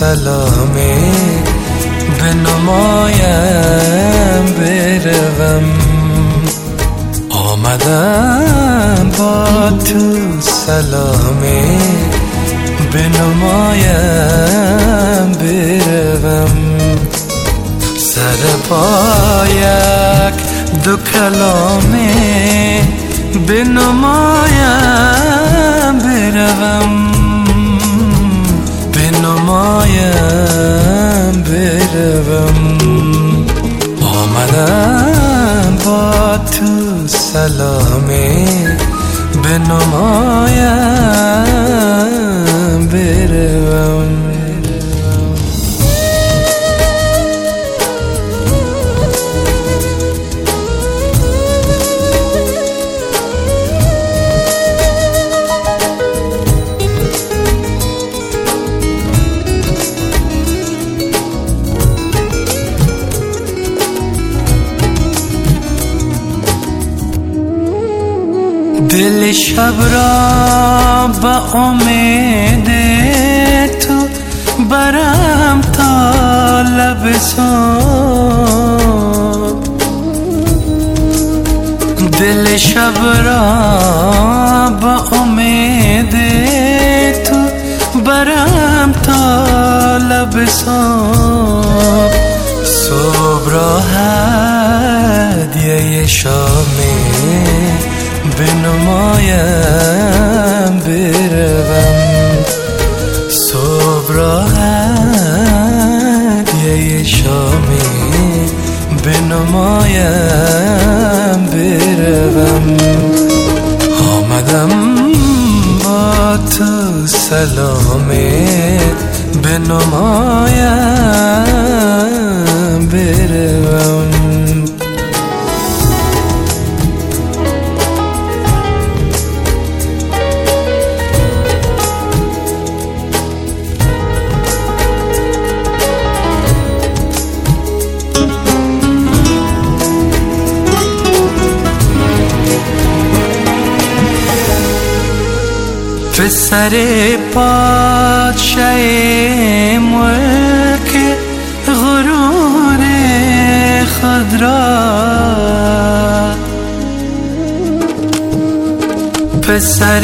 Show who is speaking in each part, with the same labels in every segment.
Speaker 1: سلامی بنمایم بروم. آمدم با تو سلامی بنمایم بروم. سر پایک دو کلامی بنمایم بروم. بنمایم بروم. آمدم با تو سلامی بنمایم بروم. دل شب را با امید تو برم تا لب صبح. دل شب را با امید تو برم تا لب صبح. صبح را هدیه شامی بنمایم بروم. صبح را هدیه شامی بنمایم بروم. آمدم با تو سلامی بنمایم بروم. پسر پادشه ملک غرور خود را، پسر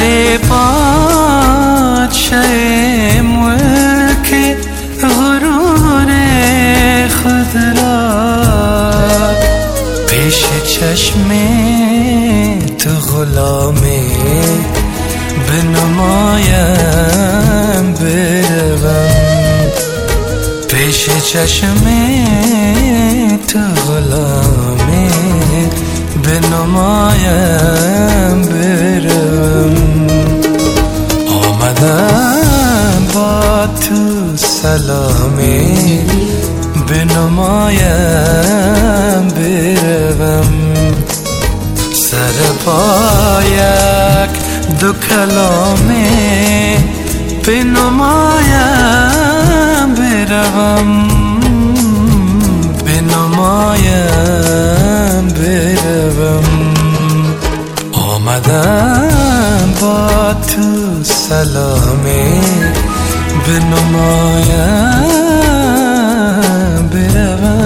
Speaker 1: پادشه ملک غرور خود را پیش چشم تو غلامی بنمایم بروم. پیش چشم تو غلامی بنمایم بروم. آمدم با تو سلامی بنمایم بروم. سر پایک دو کلامی بنمایم بروم. بنمایم بروم. آمدم با تو سلامی بنمایم بروم.